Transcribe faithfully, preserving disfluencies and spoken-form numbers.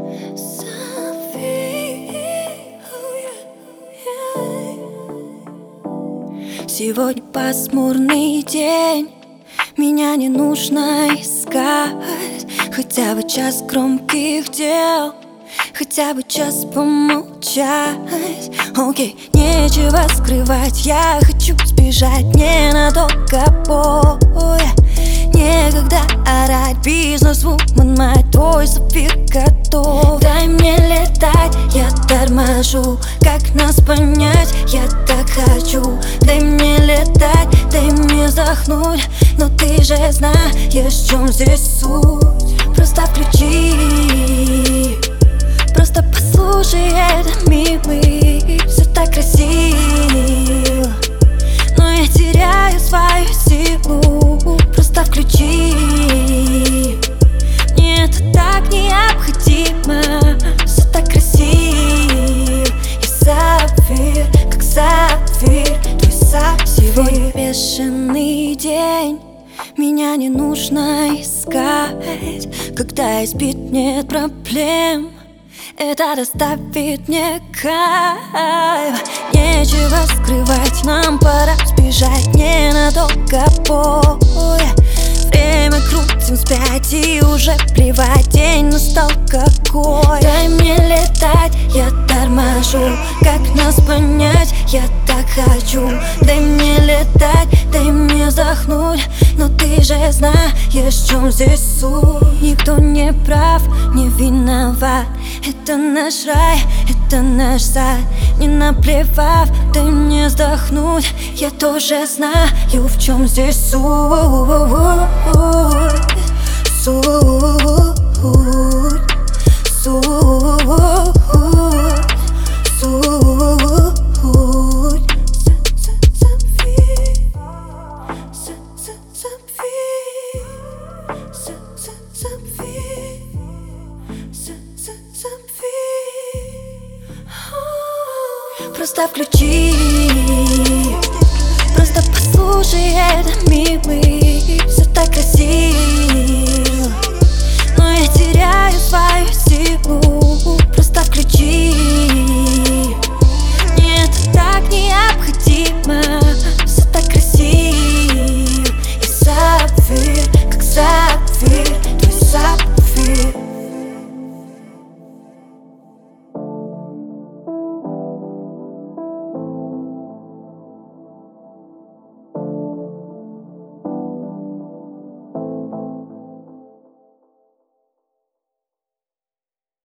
Сегодня пасмурный день, меня не нужно искать. Хотя бы час громких дел, хотя бы час помолчать. Окей, нечего скрывать, я хочу сбежать ненадолго боя. Некогда орать, бизнес-вумен, мать, твой сапфир готов. Дай мне летать, я торможу, как нас понять, я так хочу. Дай мне летать, дай мне вздохнуть, но ты же знаешь, в чем здесь суть. Просто включи, просто послушай это, милый. Все так красиво, но я теряю свою силу. Просто включи, мне это так необходимо. Все так красиво, и сапфир, как сапфир, твой сапфир. Сегодня бешеный день, меня не нужно искать. Когда избит, нет проблем, это доставит мне кайф. Нечего скрывать, нам пора сбежать ненадолго боя. Время крутим вспять и уже плевать, день настал какой. Дай мне летать, я торможу, как нас понять, я так хочу. Дай мне летать, дай мне вздохнуть, но ты же знаешь, в чем здесь суть. Никто не прав, не виноват, это наш рай, это наш сад. Не наплевав, дай мне вздохнуть, я тоже знаю, в чем здесь суть. Суть, суть, суть. Просто включи, просто послушай это, милый.